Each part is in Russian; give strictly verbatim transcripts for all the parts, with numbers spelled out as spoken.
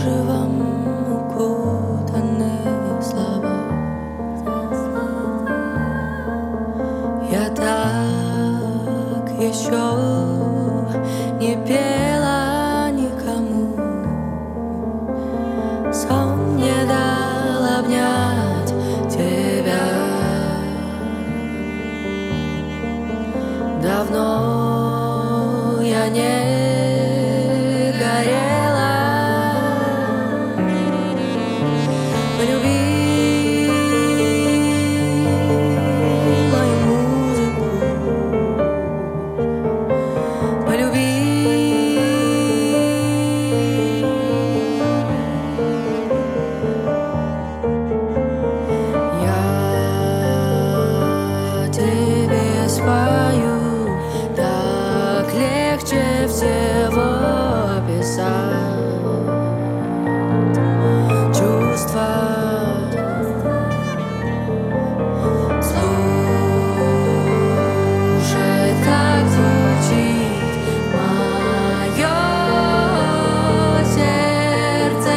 кружевом укутаны слова. Я так еще не пела никому. Сон не дал обнять тебя. Давно я не горела. Полюби мою музыку, полюби. Я тебе спою, так легче всего описать чувства. Слушай, так звучит мое сердце.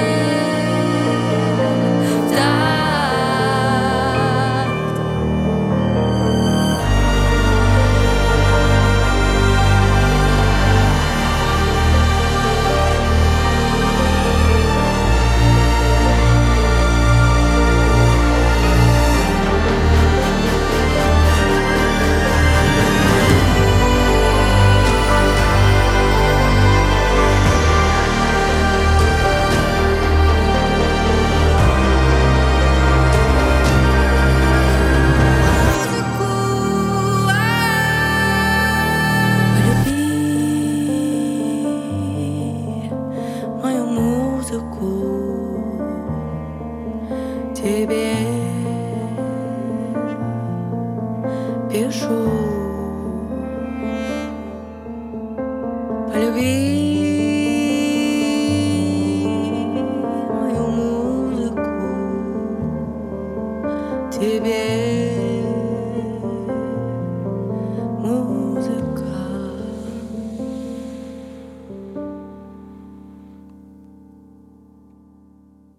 Мою музыку тебе пишу. Полюби мою музыку тебе.